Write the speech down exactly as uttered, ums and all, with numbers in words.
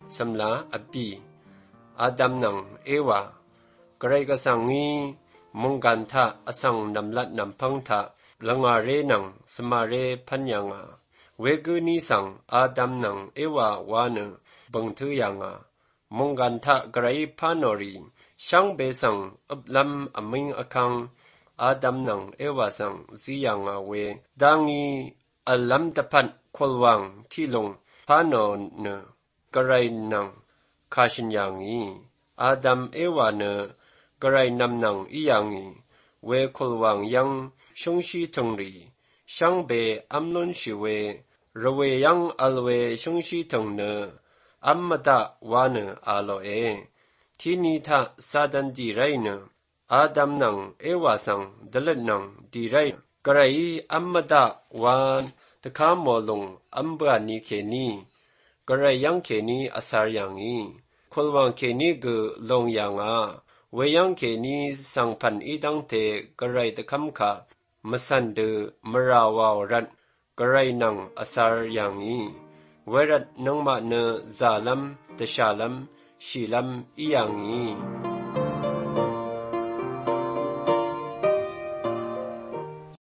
สำลาอปีอาดัมนังเอวากระไรก็สังงีมงกันทะอสังนำลัดนำพังทะละงาเรนังสมาเรพันยังาเวกุนีสังอาดัมนังเอวาวานบังทุยังามงกันทะกระไรพานอรีช่างเบสังอับลำอมิงอคังอาดัมนังเอวาสังซียังาเวดังอีอัลลัมตะพันควลวังที่ลงพานอนเนกระไรนังคาชินยังอีอาดัมเอวาเนกระไรนำนังอียังอีเวควลวังยังชงชีทงรีช่างเบอัมลนชิเวระเวยังอัลเวชงชีทงเนอัมมดาวานอาโลเอที่นี้ถ้าซาดันดีไรเนอาดัมนังเอวาสังดลดนังดีไรกระไรอัมมดาวานตะขามอลงอัมบานีเคนีกระไรยังเคนีอาสารยังอีคนวังเคนีกลงยังอาเวยังเคนีสังพันอีดังเทกระไรตะคำขามสันเดมราวาวรันกระไรนังอาสารยังอีเวรัดนังมาเนซาลัมตะชาลัมชีลัมอียังอี